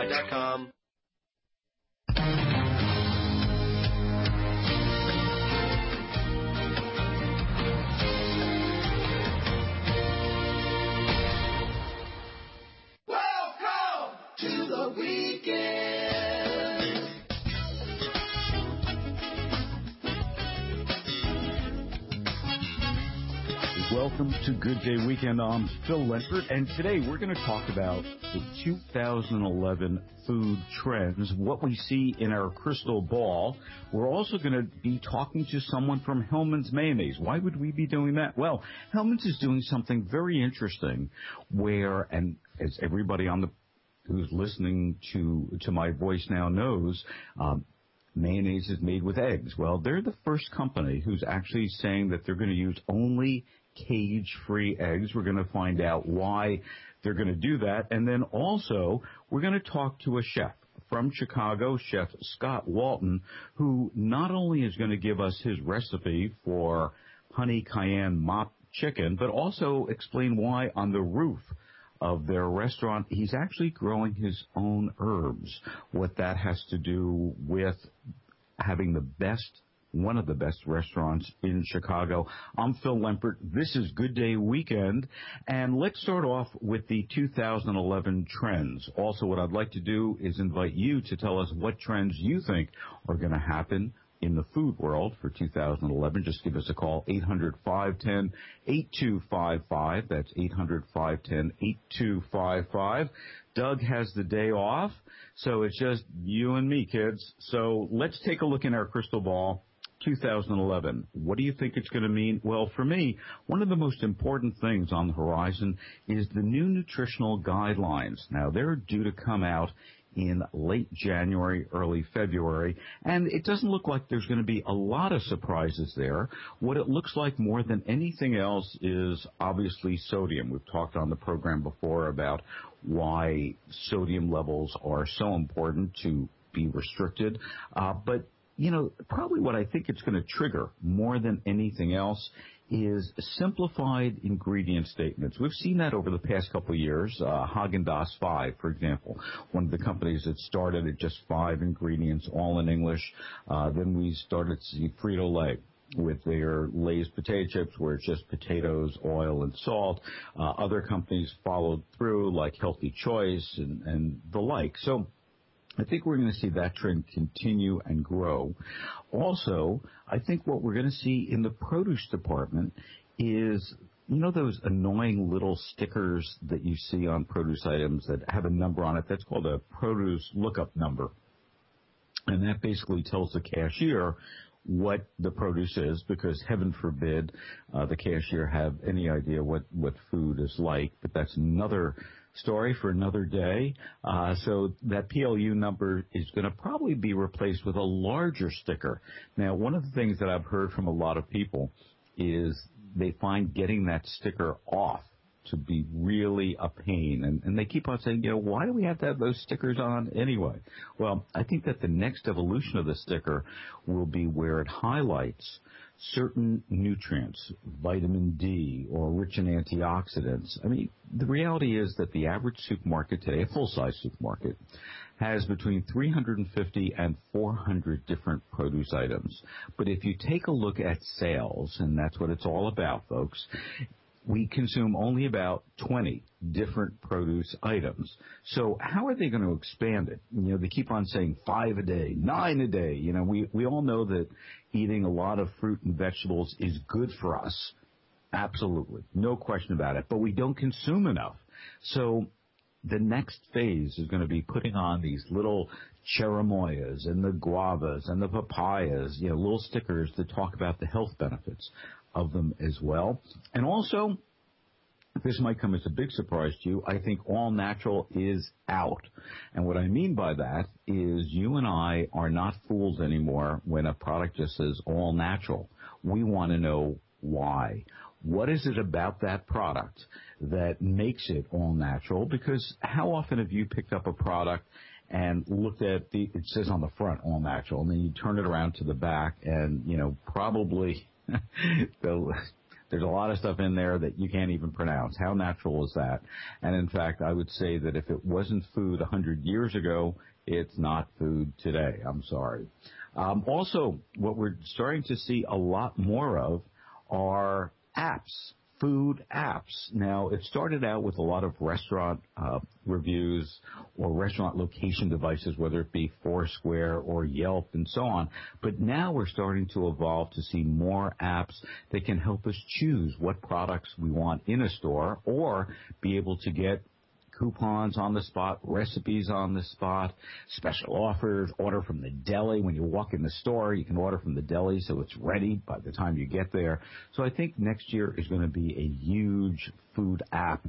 KSI.com. Welcome to the weekend. Welcome to Good Day Weekend. I'm Phil Lentford, and today we're going to talk about the 2011 food trends, what we see in our crystal ball. We're also going to be talking to someone from Hellmann's Mayonnaise. Why would we be doing that? Well, Hellmann's is doing something very interesting where, and as everybody who's listening to my voice now knows, mayonnaise is made with eggs. Well, they're the first company who's actually saying that they're going to use only cage-free eggs. We're going to find out why they're going to do that. And then also, we're going to talk to a chef from Chicago, Chef Scott Walton, who not only is going to give us his recipe for honey cayenne mop chicken, but also explain why on the roof of their restaurant he's actually growing his own herbs, what that has to do with having one of the best restaurants in Chicago. I'm Phil Lentford. This is Good Day Weekend, and let's start off with the 2011 trends. Also, what I'd like to do is invite you to tell us what trends you think are going to happen in the food world for 2011. Just give us a call, 800-510-8255. That's 800-510-8255. Doug has the day off, so it's just you and me, kids. So let's take a look in our crystal ball. 2011. What do you think it's going to mean? Well, for me, one of the most important things on the horizon is the new nutritional guidelines. Now, they're due to come out in late January, early February, and it doesn't look like there's going to be a lot of surprises there. What it looks like more than anything else is obviously sodium. We've talked on the program before about why sodium levels are so important to be restricted, but you know, probably what I think it's going to trigger more than anything else is simplified ingredient statements. We've seen that over the past couple of years. Häagen-Dazs 5, for example, one of the companies that started at just 5 ingredients, all in English. Then we started to see Frito-Lay with their Lay's potato chips, where it's just potatoes, oil, and salt. Other companies followed through, like Healthy Choice and the like. So I think we're going to see that trend continue and grow. Also, I think what we're going to see in the produce department is, you know, those annoying little stickers that you see on produce items that have a number on it. That's called a produce lookup number. And that basically tells the cashier what the produce is, because heaven forbid the cashier have any idea what food is like. But that's another story for another day. So that PLU number is going to probably be replaced with a larger sticker. Now, one of the things that I've heard from a lot of people is they find getting that sticker off to be really a pain. And they keep on saying, you know, why do we have to have those stickers on anyway? Well, I think that the next evolution of the sticker will be where it highlights certain nutrients, vitamin D, or rich in antioxidants. I mean, the reality is that the average supermarket today, a full-size supermarket, has between 350 and 400 different produce items. But if you take a look at sales, and that's what it's all about, folks, we consume only about 20 different produce items. So how are they going to expand it? You know, they keep on saying 5 a day, 9 a day. You know, we all know that eating a lot of fruit and vegetables is good for us. Absolutely. No question about it. But we don't consume enough. So the next phase is going to be putting on these little cherimoyas and the guavas and the papayas, you know, little stickers that talk about the health benefits of them as well. And also, this might come as a big surprise to you, I think all natural is out. And what I mean by that is you and I are not fools anymore when a product just says all natural. We want to know why. What is it about that product that makes it all natural? Because how often have you picked up a product and looked at it says on the front all natural, and then you turn it around to the back and, you know, probably There's a lot of stuff in there that you can't even pronounce. How natural is that? And in fact, I would say that if it wasn't food 100 years ago, it's not food today. I'm sorry. Also, what we're starting to see a lot more of are apps. Food apps. Now, it started out with a lot of restaurant reviews or restaurant location devices, whether it be Foursquare or Yelp and so on. But now we're starting to evolve to see more apps that can help us choose what products we want in a store or be able to get coupons on the spot, recipes on the spot, special offers, order from the deli. When you walk in the store, you can order from the deli so it's ready by the time you get there. So I think next year is going to be a huge food app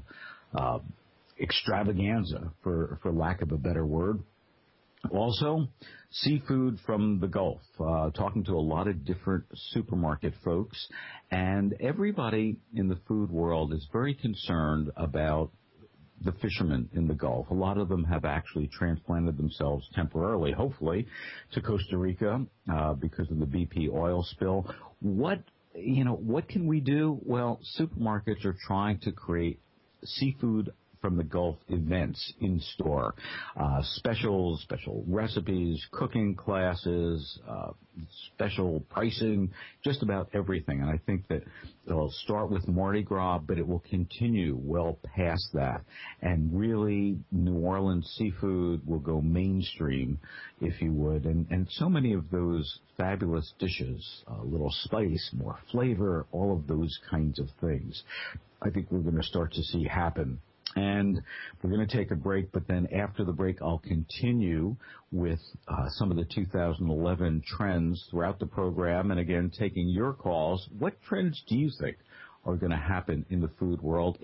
extravaganza, for lack of a better word. Also, seafood from the Gulf, talking to a lot of different supermarket folks, and everybody in the food world is very concerned about the fishermen in the Gulf. A lot of them have actually transplanted themselves temporarily, hopefully, to Costa Rica because of the BP oil spill. What can we do? Well, supermarkets are trying to create seafood from the Gulf events in store, special recipes, cooking classes, special pricing, just about everything. And I think that it'll start with Mardi Gras, but it will continue well past that. And really, New Orleans seafood will go mainstream, if you would. And so many of those fabulous dishes, a little spice, more flavor, all of those kinds of things, I think we're going to start to see happen. And we're going to take a break, but then after the break, I'll continue with some of the 2011 trends throughout the program. And again, taking your calls. What trends do you think are going to happen in the food world?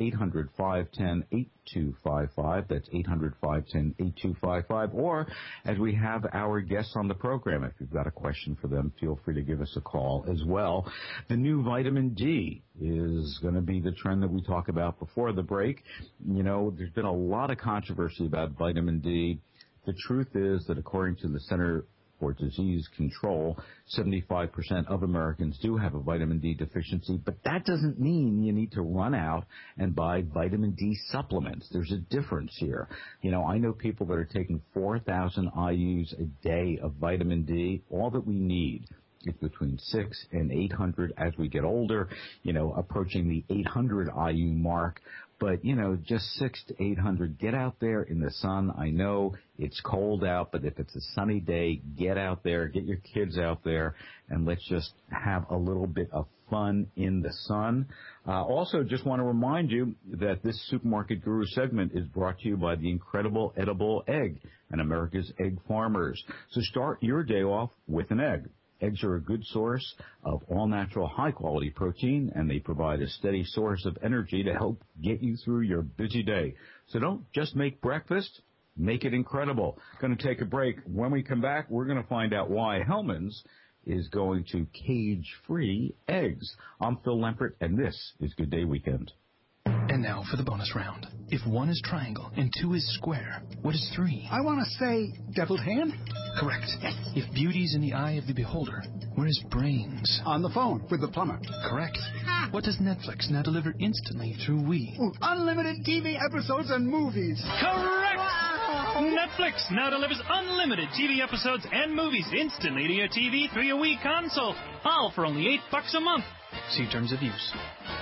800-510-8255. That's 800-510-8255. Or as we have our guests on the program, if you've got a question for them, feel free to give us a call as well. The new vitamin D is going to be the trend that we talk about before the break. You know, there's been a lot of controversy about vitamin D. The truth is that according to the Center for Disease Control, 75% of Americans do have a vitamin D deficiency, but that doesn't mean you need to run out and buy vitamin D supplements. There's a difference here. You know, I know people that are taking 4,000 IUs a day of vitamin D. All that we need is between 600 and 800 as we get older, you know, approaching the 800 IU mark. But, you know, just 600 to 800, get out there in the sun. I know it's cold out, but if it's a sunny day, get out there, get your kids out there, and let's just have a little bit of fun in the sun. Also, just want to remind you that this Supermarket Guru segment is brought to you by the incredible edible egg and America's egg farmers. So start your day off with an egg. Eggs are a good source of all-natural, high-quality protein, and they provide a steady source of energy to help get you through your busy day. So don't just make breakfast, make it incredible. Going to take a break. When we come back, we're going to find out why Hellmann's is going to cage-free eggs. I'm Phil Lempert, and this is Good Day Weekend. And now for the bonus round. If 1 is triangle and 2 is square, what is 3? I want to say deviled hand. Correct. Yes. If beauty's in the eye of the beholder, where is brains? On the phone with the plumber. Correct. What does Netflix now deliver instantly through We? Ooh, unlimited TV episodes and movies. Correct! Wow. Netflix now delivers unlimited TV episodes and movies instantly to your TV through your Wii console, all for only $8 a month. See terms of use.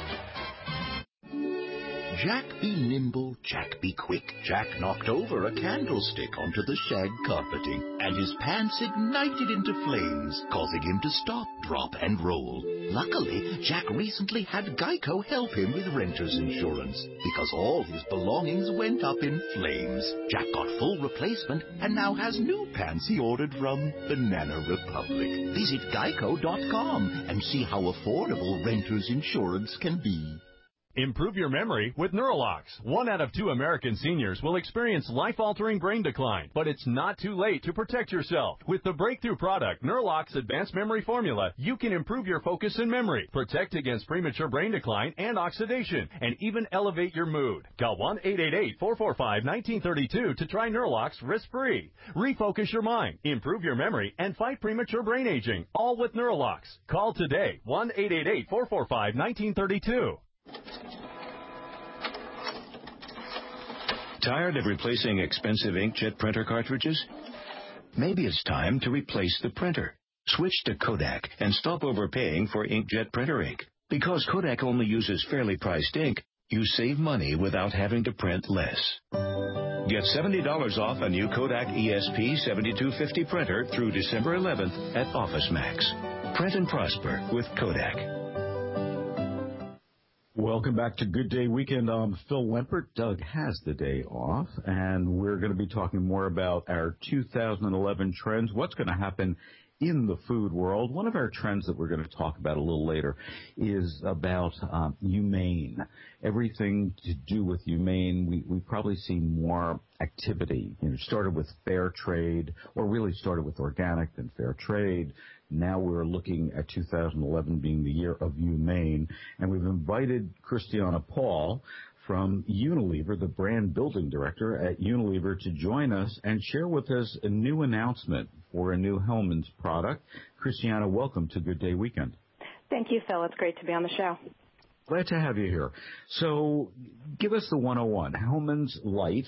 Jack be nimble, Jack be quick. Jack knocked over a candlestick onto the shag carpeting, and his pants ignited into flames, causing him to stop, drop, and roll. Luckily, Jack recently had Geico help him with renter's insurance, because all his belongings went up in flames. Jack got full replacement and now has new pants he ordered from Banana Republic. Visit Geico.com and see how affordable renter's insurance can be. Improve your memory with Neurolox. 1 out of 2 American seniors will experience life-altering brain decline, but it's not too late to protect yourself. With the breakthrough product, Neurolox Advanced Memory Formula, you can improve your focus and memory, protect against premature brain decline and oxidation, and even elevate your mood. Call 1-888-445-1932 to try Neurolox risk-free. Refocus your mind, improve your memory, and fight premature brain aging, all with Neurolox. Call today, 1-888-445-1932. Tired of replacing expensive inkjet printer cartridges? Maybe it's time to replace the printer. Switch to Kodak and stop overpaying for inkjet printer ink. Because Kodak only uses fairly priced ink, you save money without having to print less. Get $70 off a new Kodak ESP 7250 printer through December 11th at OfficeMax. Print and prosper with Kodak. Welcome back to Good Day Weekend. I'm Phil Wempert. Doug has the day off, and we're going to be talking more about our 2011 trends, what's going to happen in the food world. One of our trends that we're going to talk about a little later is about humane. Everything to do with humane, we probably see more activity. It started with fair trade, or really started with organic, then fair trade. Now we're looking at 2011 being the year of humane, and we've invited Christiana Paul from Unilever, the brand building director at Unilever, to join us and share with us a new announcement for a new Hellmann's product. Christiana, welcome to Good Day Weekend. Thank you, Phil. It's great to be on the show. Glad to have you here. So give us the 101. Hellmann's Light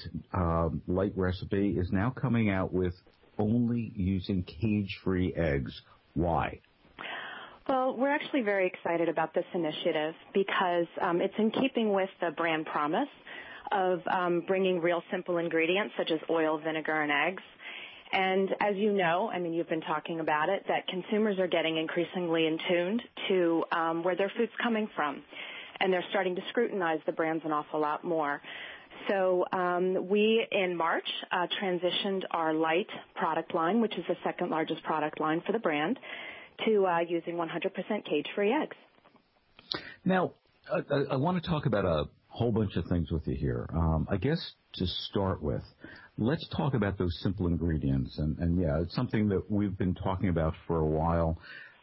recipe is now coming out with only using cage-free eggs. Why? Well, we're actually very excited about this initiative because it's in keeping with the brand promise of bringing real simple ingredients such as oil, vinegar, and eggs. And as you know, I mean, you've been talking about it, that consumers are getting increasingly in tuned to where their food's coming from. And they're starting to scrutinize the brands an awful lot more. So we, in March, transitioned our Light product line, which is the second largest product line for the brand, to using 100% cage-free eggs. Now, I want to talk about a whole bunch of things with you here. I guess to start with, let's talk about those simple ingredients. And yeah, it's something that we've been talking about for a while,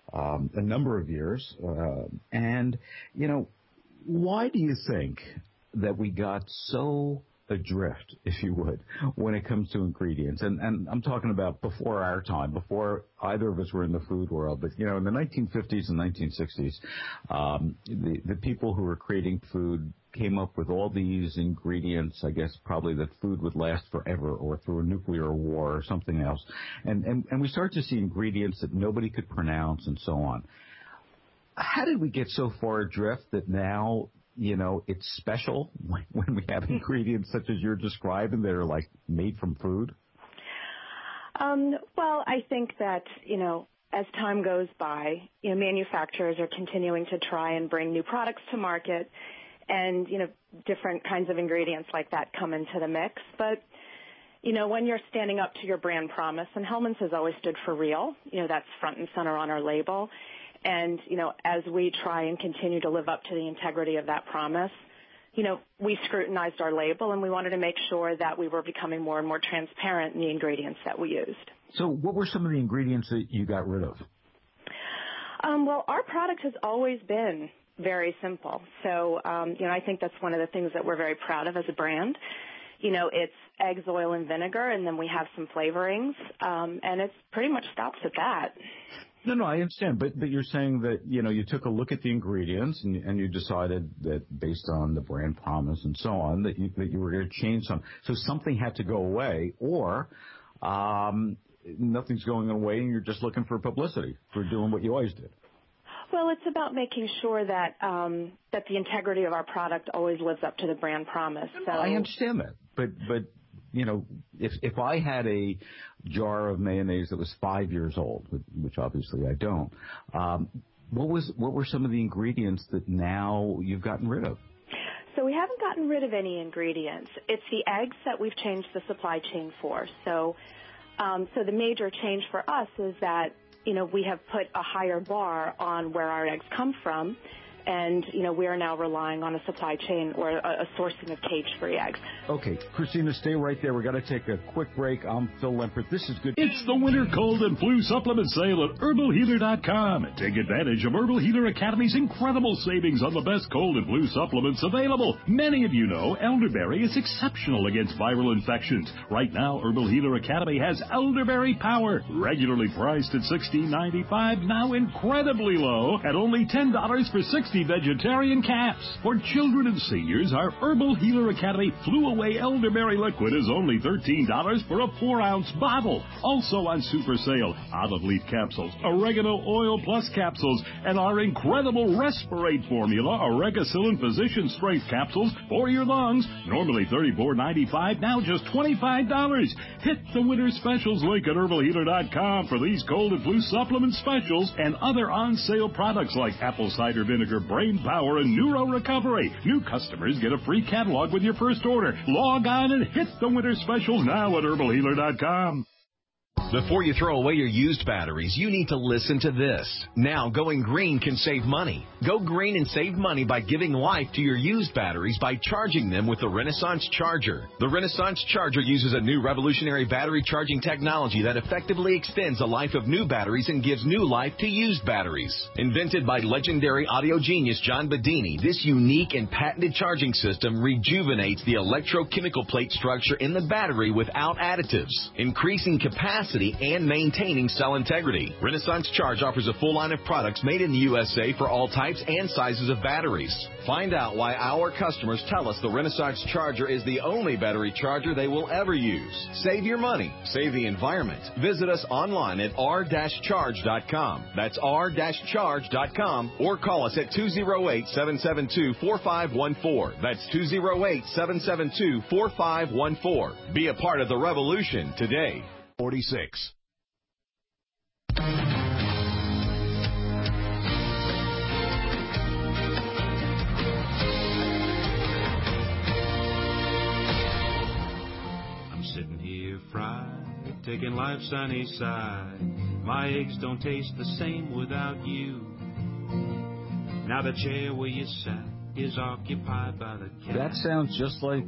a number of years. And, you know, why do you think that we got so adrift, if you would, when it comes to ingredients? And I'm talking about before our time, before either of us were in the food world. But, you know, in the 1950s and 1960s, the people who were creating food came up with all these ingredients, I guess probably that food would last forever or through a nuclear war or something else. And we start to see ingredients that nobody could pronounce and so on. How did we get so far adrift that now, you know, it's special when we have ingredients such as you're describing that are like made from food? Well, I think that, you know, as time goes by, you know, manufacturers are continuing to try and bring new products to market, and, you know, different kinds of ingredients like that come into the mix. But, you know, when you're standing up to your brand promise, and Hellmann's has always stood for real, you know, that's front and center on our label. And, you know, as we try and continue to live up to the integrity of that promise, you know, we scrutinized our label, and we wanted to make sure that we were becoming more and more transparent in the ingredients that we used. So what were some of the ingredients that you got rid of? Well, our product has always been very simple. So, you know, I think that's one of the things that we're very proud of as a brand. You know, it's eggs, oil, and vinegar, and then we have some flavorings, and it pretty much stops at that. No, I understand, but you're saying that, you know, you took a look at the ingredients and you decided that based on the brand promise and so on that you were going to change some. So something had to go away, or nothing's going away and you're just looking for publicity for doing what you always did. Well, it's about making sure that that the integrity of our product always lives up to the brand promise. So I understand that, but you know, if I had a jar of mayonnaise that was 5 years old, which obviously I don't, what were some of the ingredients that now you've gotten rid of? So we haven't gotten rid of any ingredients. It's the eggs that we've changed the supply chain for. So the major change for us is that, you know, we have put a higher bar on where our eggs come from. And, we are now relying on a supply chain or a sourcing of cage-free eggs. Okay, Christina, stay right there. We've got to take a quick break. I'm Phil Lempert. This is good. It's the winter cold and flu supplement sale at HerbalHealer.com. Take advantage of Herbal Healer Academy's incredible savings on the best cold and flu supplements available. Many of you know elderberry is exceptional against viral infections. Right now, Herbal Healer Academy has Elderberry Power, regularly priced at $16.95, now incredibly low at only $10 for 60 vegetarian caps. For children and seniors, our Herbal Healer Academy Flew Away Elderberry Liquid is only $13 for a 4-ounce bottle. Also on super sale, olive leaf capsules, oregano oil plus capsules, and our incredible Respirate formula, Oregacillin Physician Strength capsules for your lungs. Normally $34.95, now just $25. Hit the winter specials link at HerbalHealer.com for these cold and flu supplement specials and other on-sale products like apple cider vinegar, brain power, and neuro recovery. New customers get a free catalog with your first order. Log on and hit the winter specials now at HerbalHealer.com. Before you throw away your used batteries, you need to listen to this. Now, going green can save money. Go green and save money by giving life to your used batteries by charging them with the Renaissance Charger. The Renaissance Charger uses a new revolutionary battery charging technology that effectively extends the life of new batteries and gives new life to used batteries. Invented by legendary audio genius John Bedini, this unique and patented charging system rejuvenates the electrochemical plate structure in the battery without additives, increasing capacity and maintaining cell integrity. Renaissance Charge offers a full line of products made in the USA for all types and sizes of batteries. Find out why our customers tell us the Renaissance Charger is the only battery charger they will ever use. Save your money. Save the environment. Visit us online at r-charge.com. That's r-charge.com, or call us at 208-772-4514. That's 208-772-4514. Be a part of the revolution today. 46. I'm sitting here fried, taking life's sunny side. My eggs don't taste the same without you. Now the chair where you sat is occupied by the cat. That sounds just like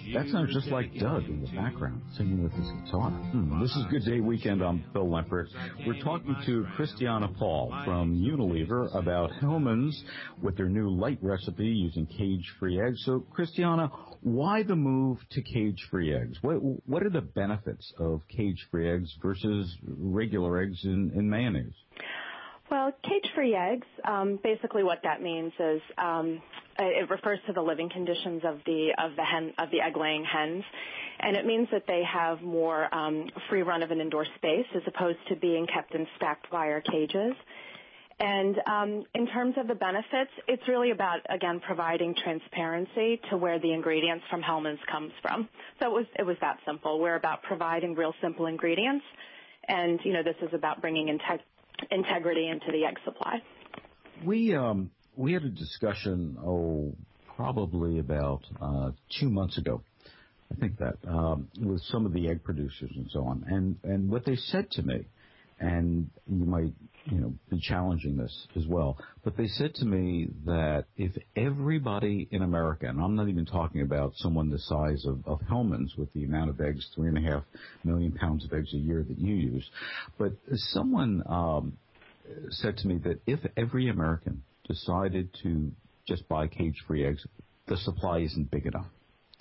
Doug in the background singing with his guitar. This is Good Day Weekend. I'm Phil Lempert. We're talking to Christiana Paul from Unilever about Hellmann's with their new light recipe using cage-free eggs. So, Christiana, why the move to cage-free eggs? What are the benefits of cage-free eggs versus regular eggs in mayonnaise? Well, cage-free eggs, basically what that means is it refers to the living conditions of the egg-laying hens, and it means that they have more free run of an indoor space as opposed to being kept in stacked wire cages. And in terms of the benefits, it's really about, again, providing transparency to where the ingredients from Hellmann's comes from. So it was that simple. We're about providing real simple ingredients, and this is about bringing integrity into the egg supply. We had a discussion, probably about 2 months ago, I think that, with some of the egg producers and so on. And what they said to me, and you might, be challenging this as well, but they said to me that if everybody in America, and I'm not even talking about someone the size of Hellmann's with the amount of eggs, 3.5 million pounds of eggs a year that you use, but someone said to me that if every American decided to just buy cage-free eggs, the supply isn't big enough.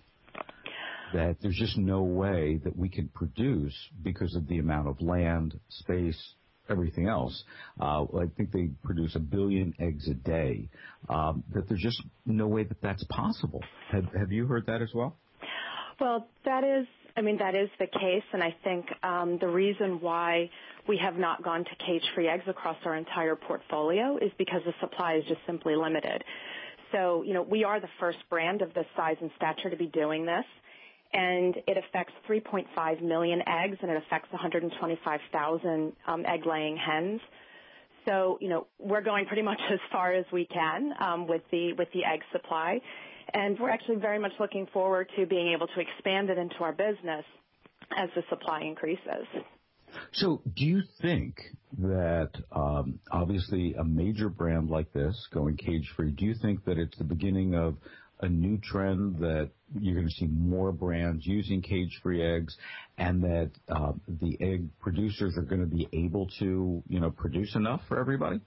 That there's just no way that we can produce because of the amount of land, space, everything else. I think they produce 1 billion eggs a day. That there's just no way that that's possible. Have you heard that as well? Well, that is the case, and I think the reason why we have not gone to cage-free eggs across our entire portfolio is because the supply is just simply limited. So, we are the first brand of this size and stature to be doing this, and it affects 3.5 million eggs, and it affects 125,000 egg-laying hens. So, we're going pretty much as far as we can with the egg supply, and we're actually very much looking forward to being able to expand it into our business as the supply increases. So do you think that, obviously, a major brand like this going cage-free, do you think that it's the beginning of a new trend that you're going to see more brands using cage-free eggs and that the egg producers are going to be able to, produce enough for everybody?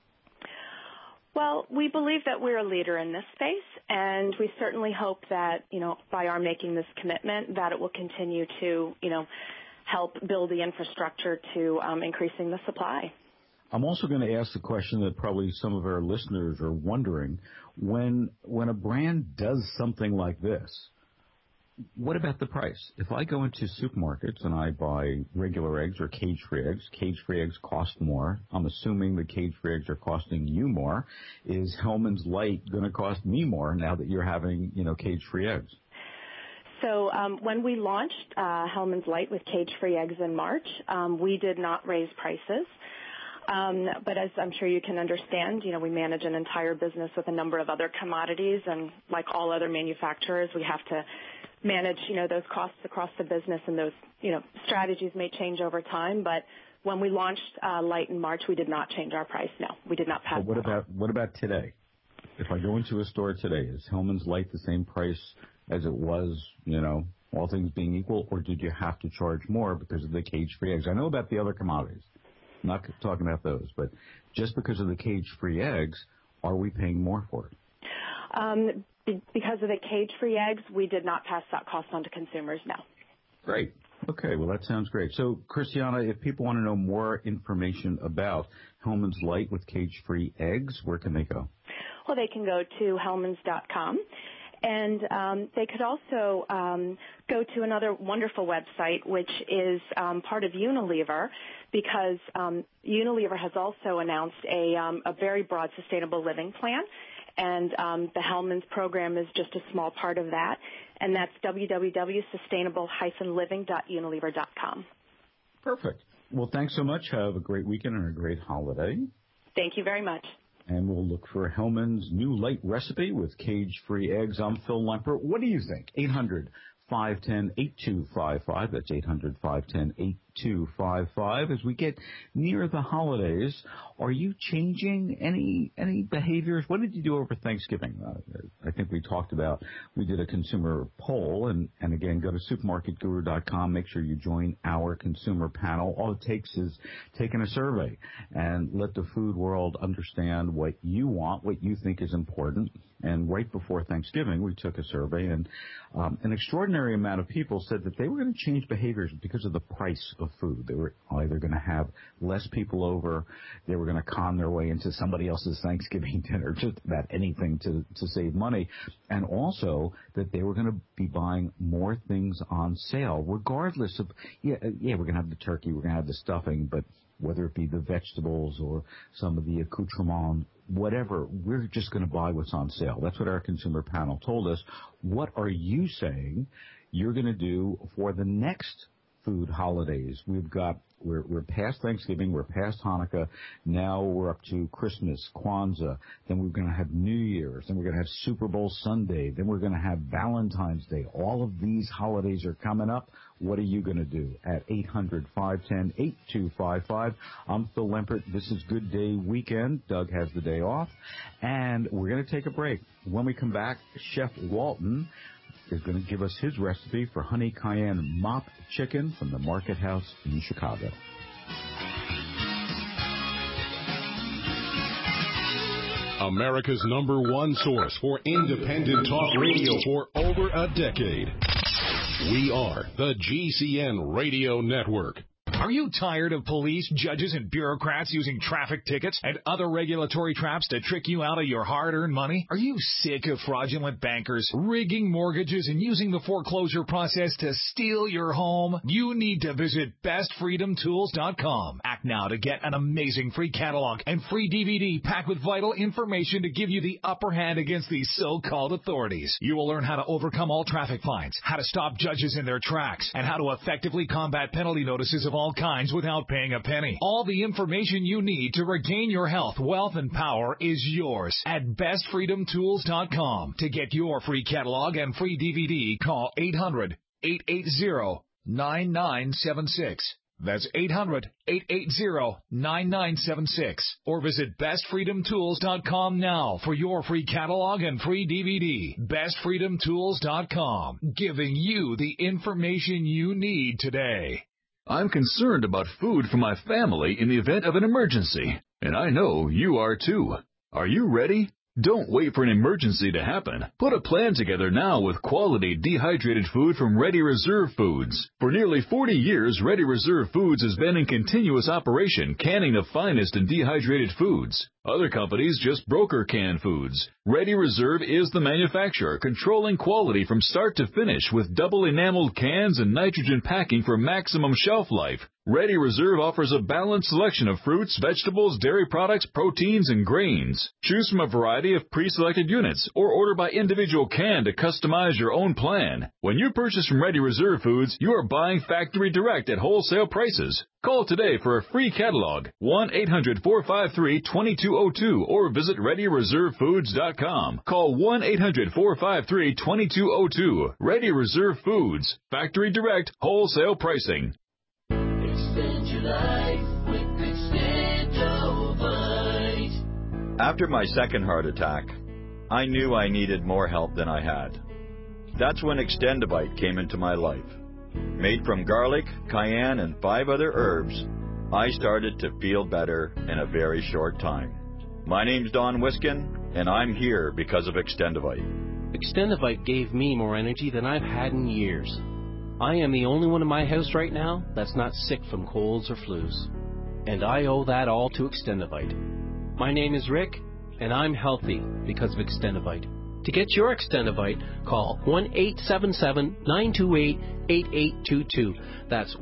Well, we believe that we're a leader in this space, and we certainly hope that, by our making this commitment, that it will continue to, help build the infrastructure to increasing the supply. I'm also going to ask the question that probably some of our listeners are wondering. When a brand does something like this, what about the price? If I go into supermarkets and I buy regular eggs or cage-free eggs cost more. I'm assuming the cage-free eggs are costing you more. Is Hellmann's Light going to cost me more now that you're having, cage-free eggs? So when we launched Hellmann's Light with cage-free eggs in March, we did not raise prices. But as I'm sure you can understand, we manage an entire business with a number of other commodities, and like all other manufacturers, we have to manage, those costs across the business, and those, strategies may change over time. But when we launched Light in March, we did not change our price. No, we did not pass. But what about today? If I go into a store today, is Hellmann's Light the same price as it was, all things being equal, or did you have to charge more because of the cage-free eggs? I know about the other commodities. I'm not talking about those, but just because of the cage-free eggs, are we paying more for it? Because of the cage-free eggs, we did not pass that cost on to consumers, no. Great. Okay, well, that sounds great. So, Christiana, if people want to know more information about Hellmann's Light with cage-free eggs, where can they go? Well, they can go to hellmanns.com. And they could also go to another wonderful website, which is part of Unilever, because Unilever has also announced a very broad sustainable living plan, and the Hellmann's program is just a small part of that, and that's www.sustainable-living.unilever.com. Perfect. Well, thanks so much. Have a great weekend and a great holiday. Thank you very much. And we'll look for Hellmann's new light recipe with cage-free eggs. I'm Phil Lemper. What do you think? 800-510-8255. That's 800-510-8255. As we get near the holidays, are you changing any behaviors? What did you do over Thanksgiving? I think we talked about, we did a consumer poll, and again, go to supermarketguru.com. Make sure you join our consumer panel. All it takes is taking a survey and let the food world understand what you want, what you think is important. And right before Thanksgiving, we took a survey, and an extraordinary amount of people said that they were going to change behaviors because of the price of food. They were either going to have less people over, they were going to con their way into somebody else's Thanksgiving dinner, just about anything to save money, and also that they were going to be buying more things on sale, regardless of, we're going to have the turkey, we're going to have the stuffing, but whether it be the vegetables or some of the accoutrements, whatever, we're just going to buy what's on sale. That's what our consumer panel told us. What are you saying you're going to do for the next food holidays? We're past Thanksgiving, we're past Hanukkah, now we're up to Christmas, Kwanzaa, then we're going to have New Year's, then we're going to have Super Bowl Sunday, then we're going to have Valentine's Day. All of these holidays are coming up. What are you going to do? At 800-510-8255. I'm Phil Lempert. This is Good Day Weekend. Doug has the day off, and we're going to take a break. When we come back, Chef Walton is going to give us his recipe for honey cayenne mop chicken from the Market House in Chicago. America's #1 source for independent talk radio for over a decade. We are the GCN Radio Network. Are you tired of police, judges, and bureaucrats using traffic tickets and other regulatory traps to trick you out of your hard-earned money? Are you sick of fraudulent bankers rigging mortgages and using the foreclosure process to steal your home? You need to visit bestfreedomtools.com. Act now to get an amazing free catalog and free DVD packed with vital information to give you the upper hand against these so-called authorities. You will learn how to overcome all traffic fines, how to stop judges in their tracks, and how to effectively combat penalty notices of all kinds without paying a penny. All the information you need to regain your health, wealth, and power is yours at bestfreedomtools.com. To get your free catalog and free DVD, call 800-880-9976. That's 800-880-9976. Or visit bestfreedomtools.com now for your free catalog and free DVD. Bestfreedomtools.com, giving you the information you need today. I'm concerned about food for my family in the event of an emergency, and I know you are too. Are you ready? Don't wait for an emergency to happen. Put a plan together now with quality dehydrated food from Ready Reserve Foods. For nearly 40 years, Ready Reserve Foods has been in continuous operation, canning the finest in dehydrated foods. Other companies just broker canned foods. Ready Reserve is the manufacturer, controlling quality from start to finish with double enameled cans and nitrogen packing for maximum shelf life. Ready Reserve offers a balanced selection of fruits, vegetables, dairy products, proteins, and grains. Choose from a variety of pre-selected units or order by individual can to customize your own plan. When you purchase from Ready Reserve Foods, you are buying factory direct at wholesale prices. Call today for a free catalog, 1-800-453-2202, or visit ReadyReserveFoods.com. Call 1-800-453-2202. Ready Reserve Foods, factory direct, wholesale pricing. Extend your life with Extendovite. After my second heart attack, I knew I needed more help than I had. That's when Extendovite came into my life. Made from garlic, cayenne, and 5 other herbs, I started to feel better in a very short time. My name's Don Wiskin, and I'm here because of Extendovite. Extendovite gave me more energy than I've had in years. I am the only one in my house right now that's not sick from colds or flus. And I owe that all to Extendovite. My name is Rick, and I'm healthy because of Extendovite. To get your Extendovite, call 1-877-928-8822. That's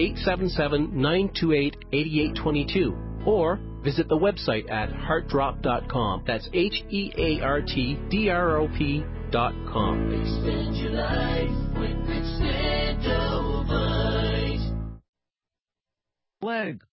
1-877-928-8822. Or visit the website at heartdrop.com. That's HEARTDROP.com. Extend your life with Extendovite. Leg.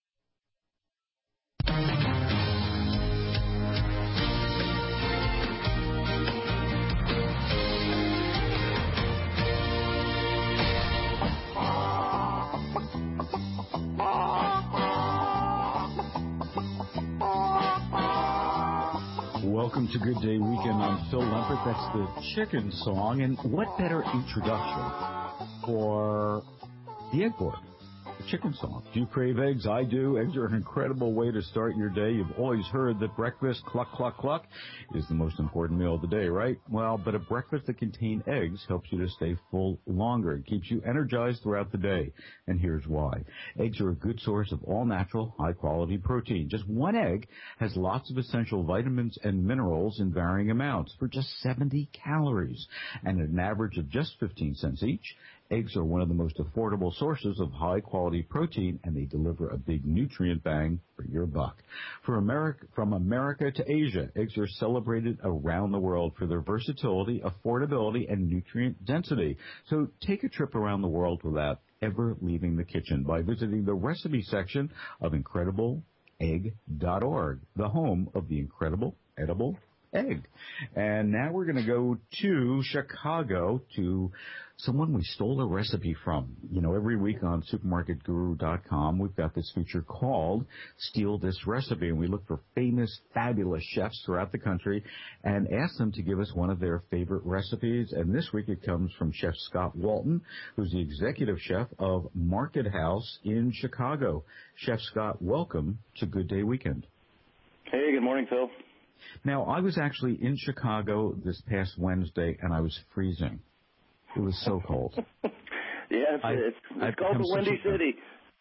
Welcome to Good Day Weekend. I'm Phil Lempert. That's the chicken song. And what better introduction for the egg board, the chicken song? Do you crave eggs? I do. Eggs are an incredible way to start your day. You've always heard that breakfast, cluck, cluck, cluck, is the most important meal of the day, right? Well, but a breakfast that contains eggs helps you to stay full longer. It keeps you energized throughout the day. And here's why. Eggs are a good source of all-natural, high-quality protein. Just one egg has lots of essential vitamins and minerals in varying amounts for just 70 calories. And at an average of just 15 cents each, eggs are one of the most affordable sources of high-quality protein, and they deliver a big nutrient bang for your buck. From America to Asia, eggs are celebrated around the world for their versatility, affordability, and nutrient density. So take a trip around the world without ever leaving the kitchen by visiting the recipe section of IncredibleEgg.org, the home of the incredible edible egg. And now we're going to go to Chicago to someone we stole a recipe from. You know, every week on supermarketguru.com, we've got this feature called Steal This Recipe, and we look for famous, fabulous chefs throughout the country and ask them to give us one of their favorite recipes. And this week it comes from Chef Scott Walton, who's the executive chef of Market House in Chicago. Chef Scott, welcome to Good Day Weekend. Hey, good morning, Phil. Now, I was actually in Chicago this past Wednesday, and I was freezing. It was so cold. Yeah, it's called the Windy City.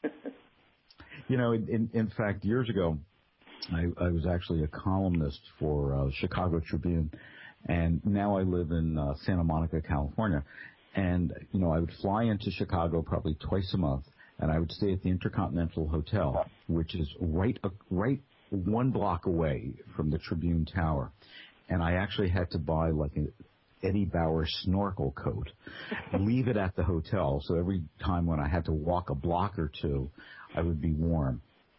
You know, in fact, years ago, I was actually a columnist for Chicago Tribune, and now I live in Santa Monica, California. And, you know, I would fly into Chicago probably twice a month, and I would stay at the Intercontinental Hotel, which is right 1 block away from the Tribune Tower. And I actually had to buy like an Eddie Bauer snorkel coat, leave it at the hotel, so every time when I had to walk a block or two, I would be warm.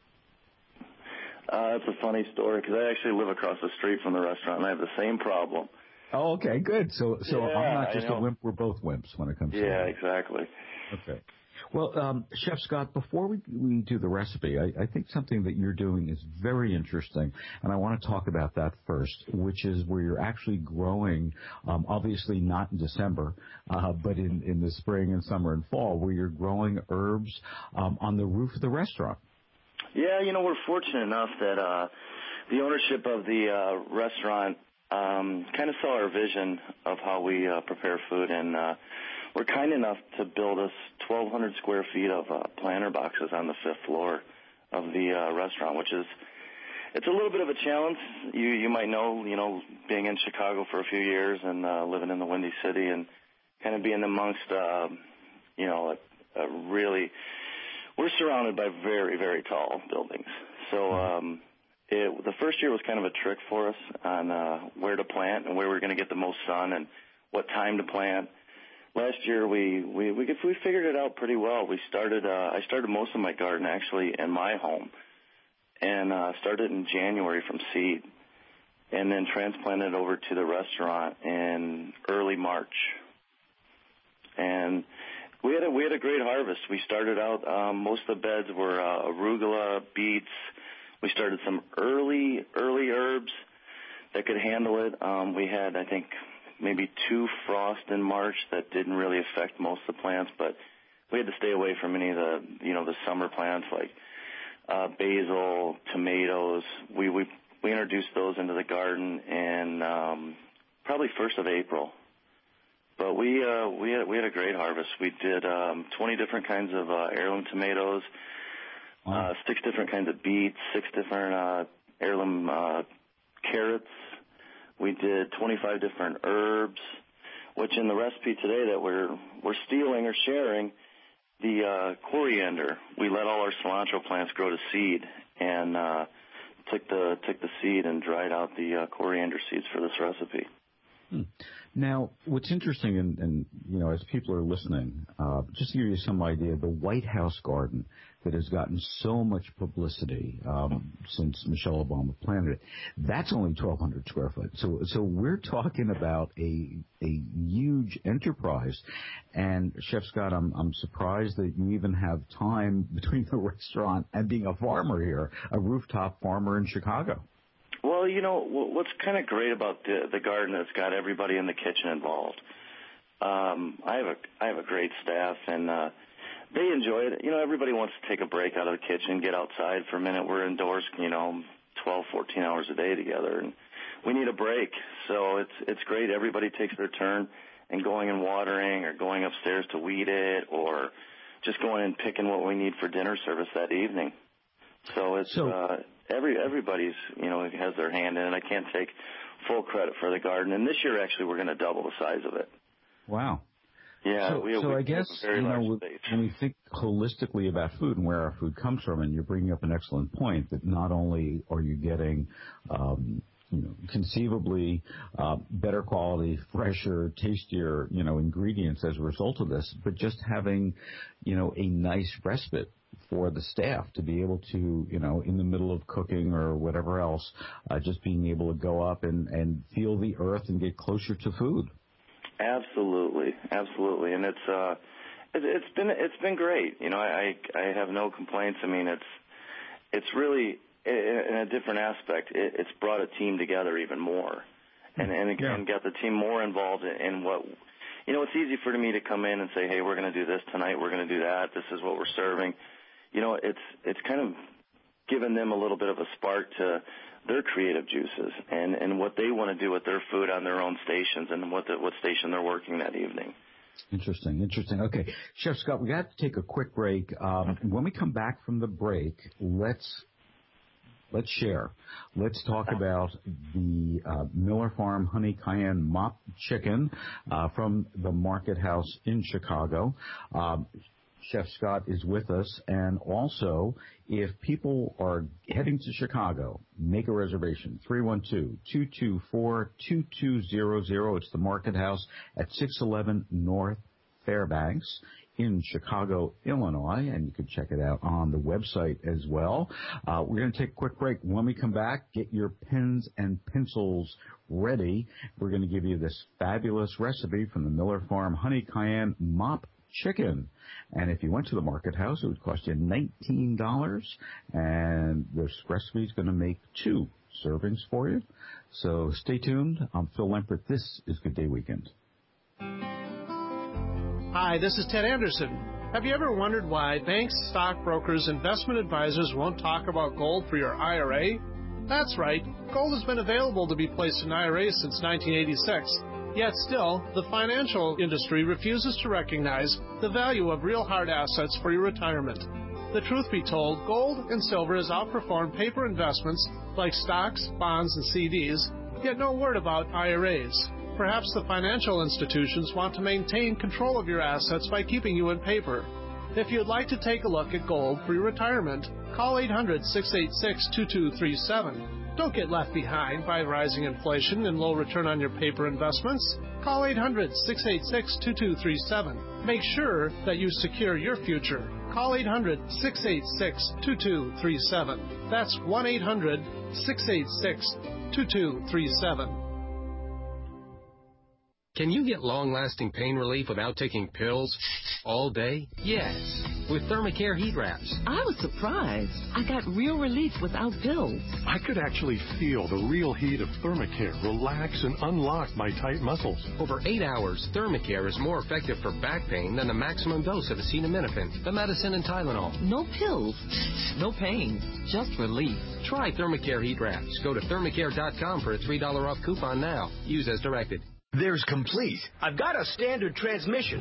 That's a funny story, because I actually live across the street from the restaurant, and I have the same problem. Oh, okay, good. So yeah, I'm not just a wimp, we're both wimps when it comes to that. Yeah, exactly. Okay. Well, Chef Scott, before we do the recipe, I think something that you're doing is very interesting, and I want to talk about that first, which is where you're actually growing, obviously not in December, but in the spring and summer and fall, where you're growing herbs on the roof of the restaurant. Yeah, we're fortunate enough that the ownership of the restaurant kind of saw our vision of how we prepare food, and we're kind enough to build us 1,200 square feet of planter boxes on the 5th floor of the restaurant, which is, it's a little bit of a challenge. You might know, being in Chicago for a few years and living in the Windy City and kind of being amongst, really, we're surrounded by very, very tall buildings. So the first year was kind of a trick for us on where to plant and where we're going to get the most sun and what time to plant. Last year we figured it out pretty well. I started most of my garden actually in my home, and started in January from seed, and then transplanted over to the restaurant in early March. And we had a great harvest. We started out, most of the beds were arugula, beets. We started some early herbs that could handle it. We had, I think, maybe 2 frost in March that didn't really affect most of the plants, but we had to stay away from any of the summer plants like basil, tomatoes. We introduced those into the garden in probably 1st of April. But we had a great harvest. We did 20 different kinds of heirloom tomatoes, 6 different kinds of beets, 6 different heirloom carrots. We did 25 different herbs, which in the recipe today that we're stealing or sharing, the coriander. We let all our cilantro plants grow to seed, and took the seed and dried out the coriander seeds for this recipe. Now, what's interesting, and as people are listening, just to give you some idea, the White House garden that has gotten so much publicity since Michelle Obama planted it, that's only 1,200 square foot. So we're talking about a huge enterprise. And Chef Scott, I'm surprised that you even have time between the restaurant and being a farmer here, a rooftop farmer in Chicago. Well, what's kind of great about the garden is it's got everybody in the kitchen involved. I have a great staff, and they enjoy it. Everybody wants to take a break out of the kitchen, get outside for a minute. We're indoors, 12, 14 hours a day together, and we need a break. So it's great. Everybody takes their turn and going and watering or going upstairs to weed it or just going and picking what we need for dinner service that evening. So it's everybody's has their hand in it. I can't take full credit for the garden. And this year, actually, we're going to double the size of it. Wow. Yeah. So I guess when we think holistically about food and where our food comes from, and you're bringing up an excellent point that not only are you getting conceivably better quality, fresher, tastier, ingredients as a result of this, but just having, a nice respite for the staff to be able to, in the middle of cooking or whatever else, just being able to go up and feel the earth and get closer to food. Absolutely, and it's been great. I have no complaints. I mean, it's really in a different aspect. It's brought a team together even more, and again got the team more involved in what. It's easy for me to come in and say, hey, we're going to do this tonight. We're going to do that. This is what we're serving. It's kind of given them a little bit of a spark to their creative juices and what they want to do with their food on their own stations and what station they're working that evening. Interesting. Okay, Chef Scott, we got to take a quick break. When we come back from the break, let's share. Let's talk about the Miller Farm Honey Cayenne Mop Chicken from the Market House in Chicago. Chef Scott is with us, and also, if people are heading to Chicago, make a reservation, 312-224-2200. It's the Market House at 611 North Fairbanks in Chicago, Illinois, and you can check it out on the website as well. We're going to take a quick break. When we come back, get your pens and pencils ready. We're going to give you this fabulous recipe from the Miller Farm Honey Cayenne Mop chicken. And if you went to the Market House, it would cost you $19. And this recipe is going to make 2 servings for you. So stay tuned. I'm Phil Lempert. This is Good Day Weekend. Hi, this is Ted Anderson. Have you ever wondered why banks, stockbrokers, investment advisors won't talk about gold for your IRA? That's right. Gold has been available to be placed in IRAs since 1986. Yet still, the financial industry refuses to recognize the value of real hard assets for your retirement. The truth be told, gold and silver has outperformed paper investments like stocks, bonds, and CDs, yet no word about IRAs. Perhaps the financial institutions want to maintain control of your assets by keeping you in paper. If you'd like to take a look at gold for your retirement, call 800-686-2237. Don't get left behind by rising inflation and low return on your paper investments. Call 800-686-2237. Make sure that you secure your future. Call 800-686-2237. That's 1-800-686-2237. Can you get long-lasting pain relief without taking pills all day? Yes, with Thermacare heat wraps. I was surprised. I got real relief without pills. I could actually feel the real heat of Thermacare relax and unlock my tight muscles. Over 8 hours, Thermacare is more effective for back pain than the maximum dose of acetaminophen, the medicine, and Tylenol. No pills, no pain, just relief. Try Thermacare heat wraps. Go to thermacare.com for a $3 off coupon now. Use as directed. There's complete. I've got a standard transmission.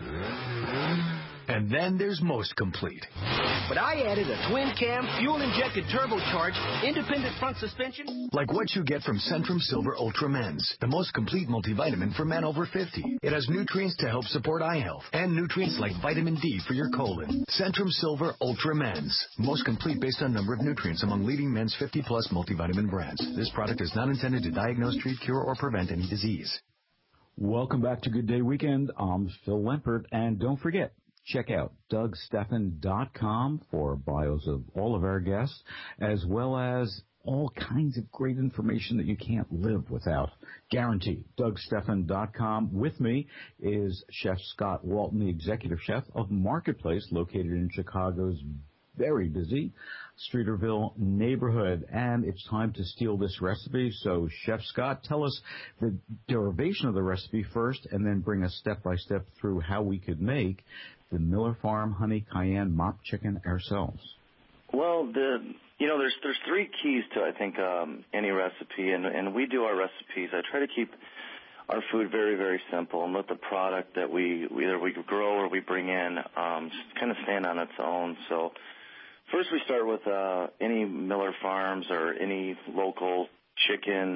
And then there's most complete. But I added a twin-cam, fuel-injected turbocharged, independent front suspension. Like what you get from Centrum Silver Ultra Men's, the most complete multivitamin for men over 50. It has nutrients to help support eye health and nutrients like vitamin D for your colon. Centrum Silver Ultra Men's, most complete based on number of nutrients among leading men's 50-plus multivitamin brands. This product is not intended to diagnose, treat, cure, or prevent any disease. Welcome back to Good Day Weekend. I'm Phil Lempert, and don't forget, check out DougSteffen.com for bios of all of our guests, as well as all kinds of great information that you can't live without. Guaranteed. DougSteffen.com. With me is Chef Scott Walton, the executive chef of Marketplace, located in Chicago's very busy Streeterville neighborhood. And it's time to steal this recipe. So, Chef Scott, tell us the derivation of the recipe first, and then bring us step-by-step through how we could make the Miller Farm Honey Cayenne Mop Chicken ourselves. Well, there's 3 keys to, I think, any recipe, and we do our recipes. I try to keep our food very, very simple and let the product that we grow or we bring in just kind of stand on its own. So first we start with any Miller Farms or any local chicken,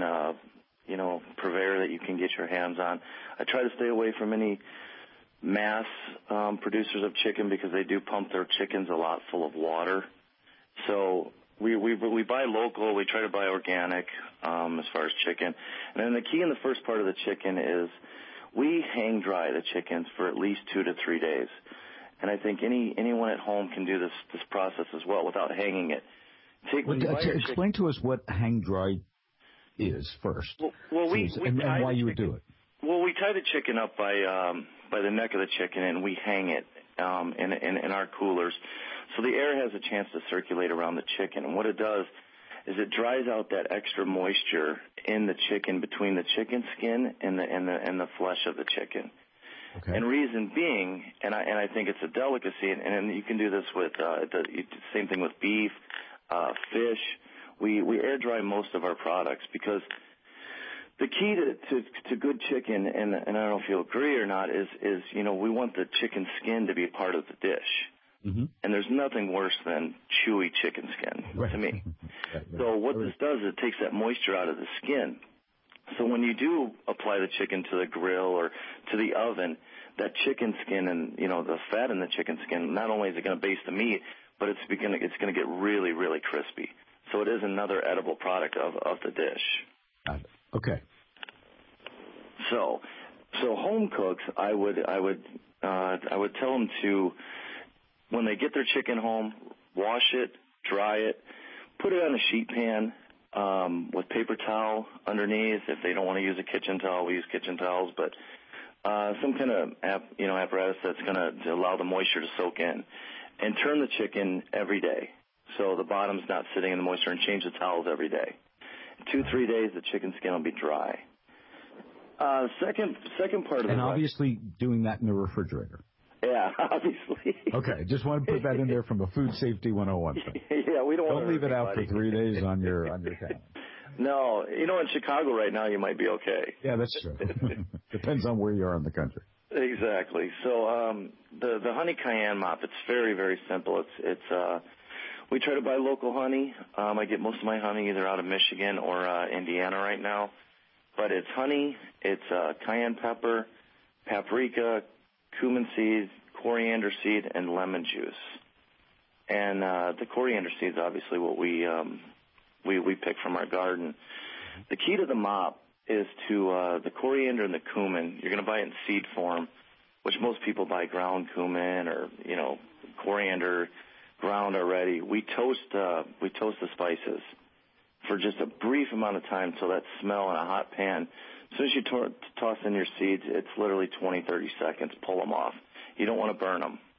purveyor that you can get your hands on. I try to stay away from any mass producers of chicken because they do pump their chickens a lot full of water. So we buy local. We try to buy organic as far as chicken. And then the key in the first part of the chicken is we hang dry the chickens for at least 2 to 3 days. And I think anyone at home can do this process as well without hanging it. Explain to us what hang dry is first, and why you would do it. Well, we tie the chicken up by the neck of the chicken, and we hang it in our coolers, so the air has a chance to circulate around the chicken. And what it does is it dries out that extra moisture in the chicken between the chicken skin and the flesh of the chicken. Okay. And reason being, and I think it's a delicacy, and you can do this with the same thing with beef, fish. We air dry most of our products because the key to good chicken, and I don't know if you'll agree or not, is we want the chicken skin to be a part of the dish. Mm-hmm. And there's nothing worse than chewy chicken skin to me. Right. So what this does is it takes that moisture out of the skin. So when you do apply the chicken to the grill or to the oven, that chicken skin and the fat in the chicken skin, not only is it going to baste the meat, but it's going to get really, really crispy. So it is another edible product of the dish. Okay. So home cooks, I would tell them to, when they get their chicken home, wash it, dry it, put it on a sheet pan with paper towel underneath. If they don't want to use a kitchen towel, we use kitchen towels. But some kind of apparatus that's going to allow the moisture to soak in, and turn the chicken every day. So the bottom's not sitting in the moisture, and change the towels every day. 2-3 days, the chicken skin will be dry. Second part of and obviously doing that in the refrigerator. Yeah, obviously. Okay, just want to put that in there from a food safety 101 thing. Yeah, we don't leave it out for 3 days on your calendar. No, in Chicago right now, you might be okay. Yeah, that's true. Depends on where you are in the country. Exactly. So the honey cayenne mop, it's very, very simple. It's we try to buy local honey. I get most of my honey either out of Michigan or Indiana right now. But it's honey, it's cayenne pepper, paprika, cumin seed, coriander seed, and lemon juice. And the coriander seed is obviously what we pick from our garden. The key to the mop is to the coriander and the cumin. You're going to buy it in seed form, which most people buy ground cumin or coriander ground already. We toast the spices for just a brief amount of time until that smell in a hot pan. As soon as you toss in your seeds, it's literally 20-30 seconds. Pull them off. You don't want to burn them.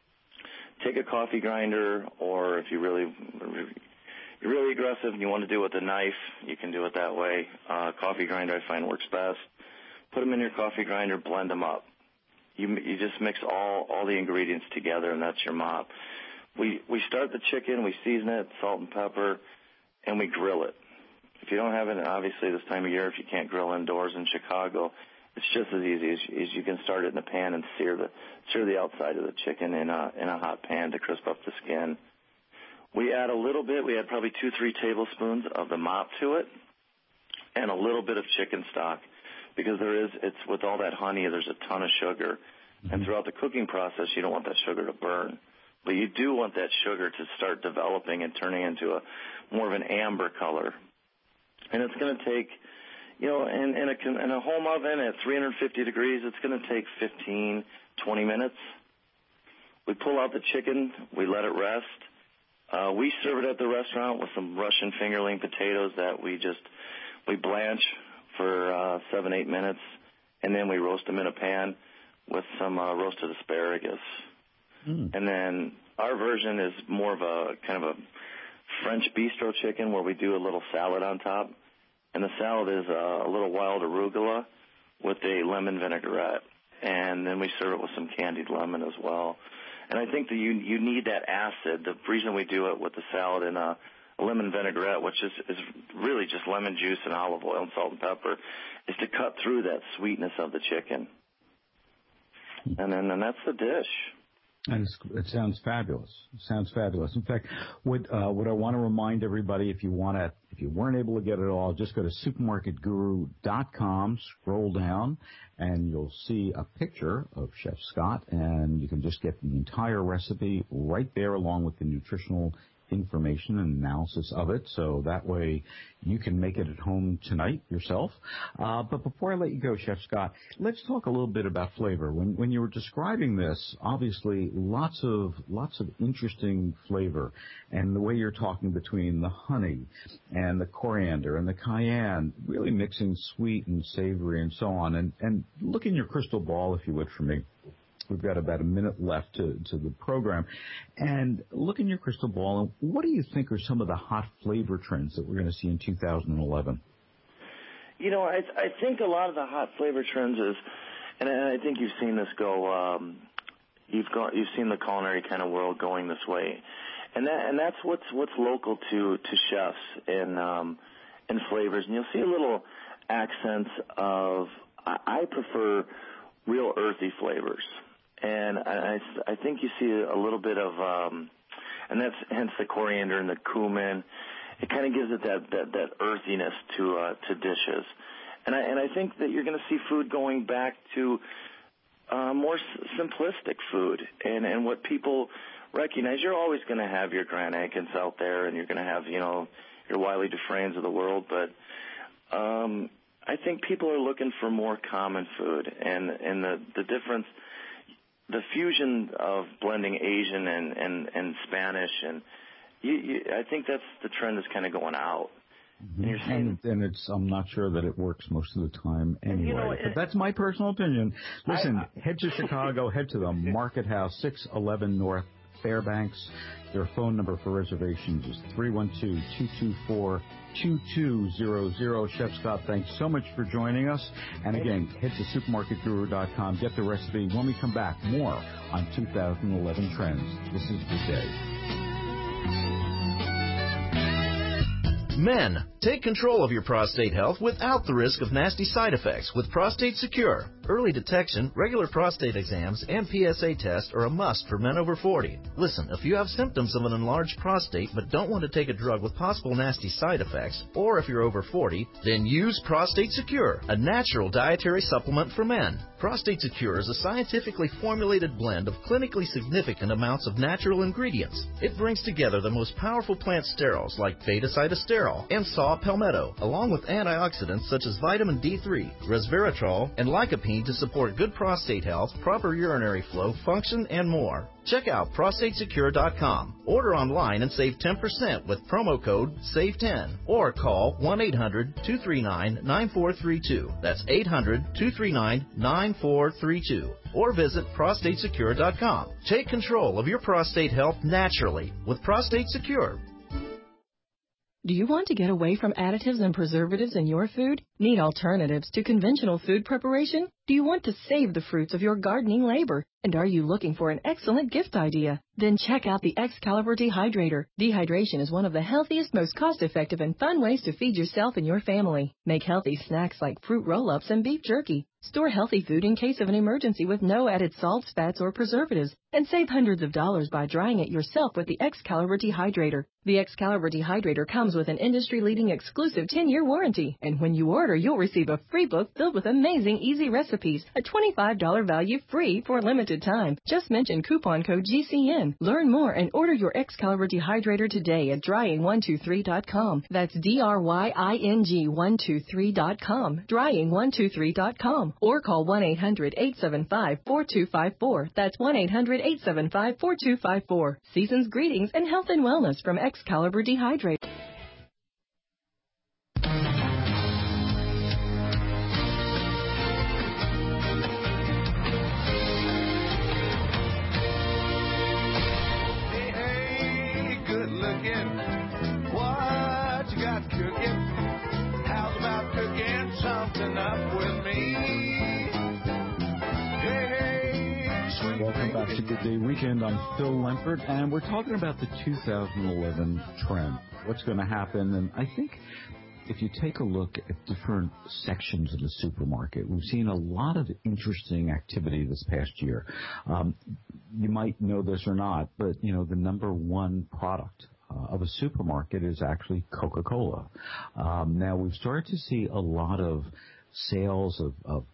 Take a coffee grinder, or if you're really aggressive and you want to do it with a knife, you can do it that way. Coffee grinder I find works best. Put them in your coffee grinder, blend them up. You just mix all the ingredients together, and that's your mop. We start the chicken, we season it, salt and pepper, and we grill it. If you don't have it, obviously this time of year, if you can't grill indoors in Chicago, it's just as easy as you can start it in the pan and sear the outside of the chicken in a hot pan to crisp up the skin. We add a little bit. We add probably 2-3 tablespoons of the mop to it, and a little bit of chicken stock, because it's with all that honey, there's a ton of sugar, and throughout the cooking process, you don't want that sugar to burn. But you do want that sugar to start developing and turning into more of an amber color. And it's going to take, in a home oven at 350 degrees, it's going to take 15-20 minutes. We pull out the chicken. We let it rest. We serve it at the restaurant with some Russian fingerling potatoes that we blanch for 7-8 minutes, and then we roast them in a pan with some roasted asparagus. And then our version is more of a kind of a French bistro chicken where we do a little salad on top. And the salad is a little wild arugula with a lemon vinaigrette. And then we serve it with some candied lemon as well. And I think that you need that acid. The reason we do it with the salad and a lemon vinaigrette, which is really just lemon juice and olive oil and salt and pepper, is to cut through that sweetness of the chicken. And that's the dish. And it sounds fabulous. In fact, what I want to remind everybody, if you weren't able to get it all, just go to supermarketguru.com, scroll down, and you'll see a picture of Chef Scott, and you can just get the entire recipe right there along with the nutritional information and analysis of it, so that way you can make it at home tonight yourself. But before I let you go, Chef Scott, let's talk a little bit about flavor. When you were describing this, obviously lots of interesting flavor, and the way you're talking between the honey and the coriander and the cayenne, really mixing sweet and savory and so on. And look in your crystal ball, if you would, for me. We've got about a minute left to the program. And look in your crystal ball, and what do you think are some of the hot flavor trends that we're going to see in 2011? I think a lot of the hot flavor trends is, and I think you've seen this go, you've seen the culinary kind of world going this way. And that's what's local to chefs and flavors. And you'll see a little accents of, I prefer real earthy flavors. And I think you see a little bit of, and that's hence the coriander and the cumin. It kind of gives it that earthiness to dishes. And I think that you're going to see food going back to more simplistic food and what people recognize. You're always going to have your Grand Ankins out there, and you're going to have your Wiley Dufresnes of the world, but I think people are looking for more common food, and the difference, the fusion of blending Asian and Spanish, and I think that's the trend that's kind of going out. And you're saying, and I'm not sure that it works most of the time anyway. But that's my personal opinion. Listen, head to Chicago, head to the Market House, 611 North Fairbanks. Their phone number for reservations is 312-224-2200. Chef Scott, thanks so much for joining us. And again, head to supermarketguru.com. Get the recipe. When we come back, more on 2011 trends. This is the day. Men, take control of your prostate health without the risk of nasty side effects with Prostate Secure. Early detection, regular prostate exams, and PSA tests are a must for men over 40. Listen, if you have symptoms of an enlarged prostate but don't want to take a drug with possible nasty side effects, or if you're over 40, then use Prostate Secure, a natural dietary supplement for men. Prostate Secure is a scientifically formulated blend of clinically significant amounts of natural ingredients. It brings together the most powerful plant sterols like beta-cytosterol and saw palmetto, along with antioxidants such as vitamin D3, resveratrol, and lycopene to support good prostate health, proper urinary flow, function, and more. Check out prostatesecure.com. Order online and save 10% with promo code SAVE10 or call 1-800-239-9432. That's 800-239-9432. Or visit prostatesecure.com. Take control of your prostate health naturally with Prostate Secure. Do you want to get away from additives and preservatives in your food? Need alternatives to conventional food preparation? Do you want to save the fruits of your gardening labor? And are you looking for an excellent gift idea? Then check out the Excalibur Dehydrator. Dehydration is one of the healthiest, most cost-effective, and fun ways to feed yourself and your family. Make healthy snacks like fruit roll-ups and beef jerky. Store healthy food in case of an emergency with no added salts, fats, or preservatives. And save hundreds of dollars by drying it yourself with the Excalibur Dehydrator. The Excalibur Dehydrator comes with an industry-leading exclusive 10-year warranty. And when you order, you'll receive a free book filled with amazing easy recipes. A $25 value free for a limited time. Just mention coupon code GCN. Learn more and order your Excalibur Dehydrator today at drying123.com. That's DRYING123.com. Drying123.com. Or call 1-800-875-4254. That's 1-800-875-4254. Season's greetings and health and wellness from Excalibur Dehydrator. What you got cooking? How's about cooking something up with me? Hey, sweet Welcome back to Good Day Weekend. I'm Phil Lempert, and we're talking about the 2011 trend. What's going to happen? And I think if you take a look at different sections of the supermarket, we've seen a lot of interesting activity this past year. You might know this or not, but, you know, the number one product of a supermarket is actually Coca-Cola. Now, we've started to see a lot of sales of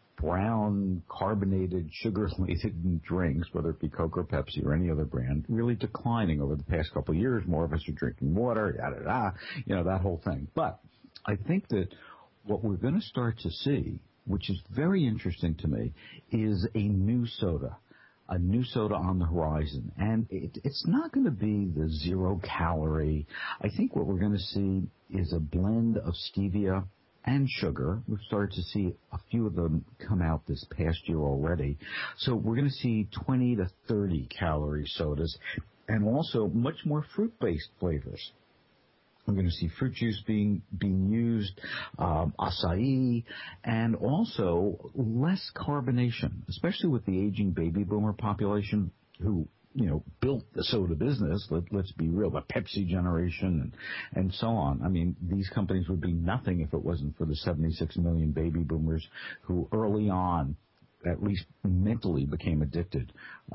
brown, carbonated, sugar-laden drinks, whether it be Coke or Pepsi or any other brand, really declining over the past couple of years. More of us are drinking water, yada-da, you know, that whole thing. But I think that what we're going to start to see, which is very interesting to me, is a new soda. A new soda on the horizon. And it's not going to be the zero calorie. I think what we're going to see is a blend of stevia and sugar. We've started to see a few of them come out this past year already. So we're going to see 20 to 30 calorie sodas and also much more fruit-based flavors. We're going to see fruit juice being used, acai, and also less carbonation, especially with the aging baby boomer population who, you know, built the soda business. Let's be real, the Pepsi generation and so on. I mean, these companies would be nothing if it wasn't for the 76 million baby boomers who early on at least mentally became addicted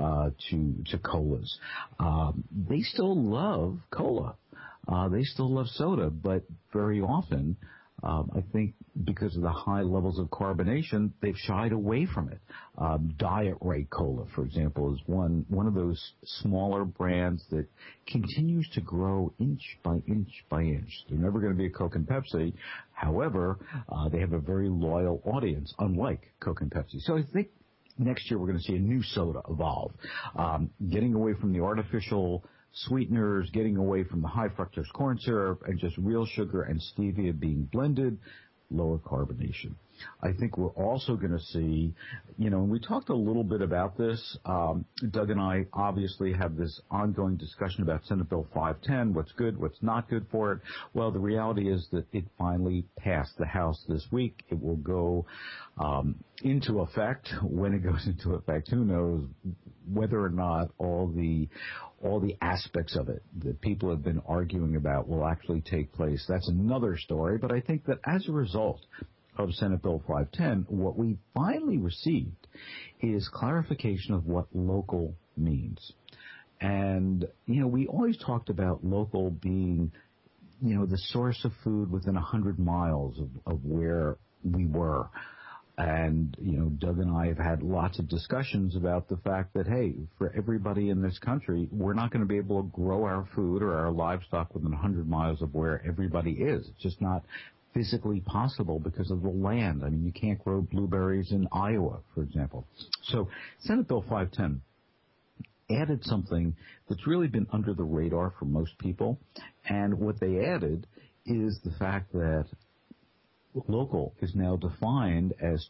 to colas. They still love cola. They still love soda, but very often, I think because of the high levels of carbonation, they've shied away from it. Diet Ray Cola, for example, is one of those smaller brands that continues to grow inch by inch by inch. They're never going to be a Coke and Pepsi. However, they have a very loyal audience, unlike Coke and Pepsi. So I think next year we're going to see a new soda evolve, getting away from the artificial sweeteners, getting away from the high fructose corn syrup, and just real sugar and stevia being blended, lower carbonation. I think we're also going to see, and we talked a little bit about this. Doug and I obviously have this ongoing discussion about Senate Bill 510, what's good, what's not good for it. Well, the reality is that it finally passed the House this week. It will go into effect. When it goes into effect, who knows whether or not all the aspects of it that people have been arguing about will actually take place. That's another story. But I think that as a result of Senate Bill 510, what we finally received is clarification of what local means. And, we always talked about local being, the source of food within 100 miles of where we were. And, Doug and I have had lots of discussions about the fact that, hey, for everybody in this country, we're not going to be able to grow our food or our livestock within 100 miles of where everybody is. It's just not physically possible because of the land. I mean, you can't grow blueberries in Iowa, for example. So Senate Bill 510 added something that's really been under the radar for most people. And what they added is the fact that local is now defined as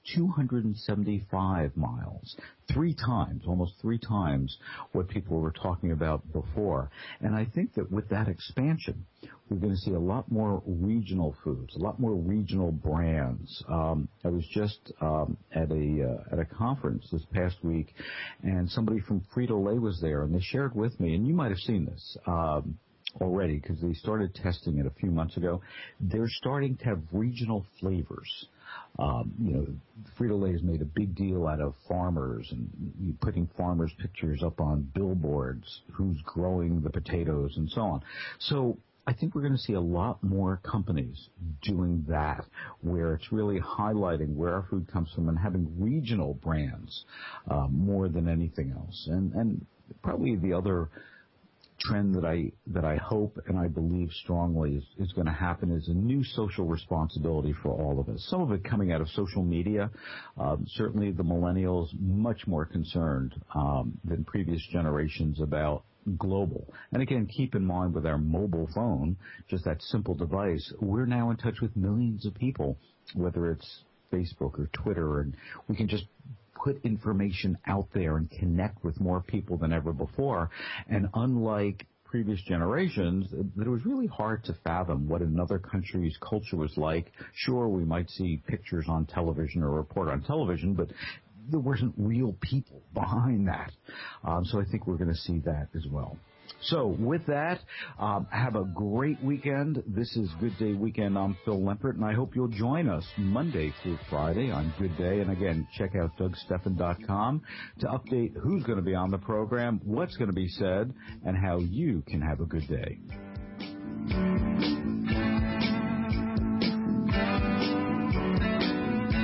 275 miles, almost three times what people were talking about before. And I think that with that expansion, we're going to see a lot more regional foods, a lot more regional brands. I was just at a conference this past week, and somebody from Frito-Lay was there, and they shared with me, and you might have seen this already because they started testing it a few months ago. They're starting to have regional flavors. Frito-Lay has made a big deal out of farmers and putting farmers' pictures up on billboards, who's growing the potatoes and so on. So I think we're going to see a lot more companies doing that, where it's really highlighting where our food comes from and having regional brands more than anything else. And probably the other trend that I hope and I believe strongly is going to happen is a new social responsibility for all of us. Some of it coming out of social media. Certainly the millennials much more concerned than previous generations about global. And again, keep in mind with our mobile phone, just that simple device, we're now in touch with millions of people, whether it's Facebook or Twitter, and we can just put information out there and connect with more people than ever before. And unlike previous generations, it was really hard to fathom what another country's culture was like. Sure, we might see pictures on television or report on television, but there wasn't real people behind that. So I think we're going to see that as well. So with that, have a great weekend. This is Good Day Weekend. I'm Phil Lempert, and I hope you'll join us Monday through Friday on Good Day. And again, check out DougSteffen.com to update who's going to be on the program, what's going to be said, and how you can have a good day.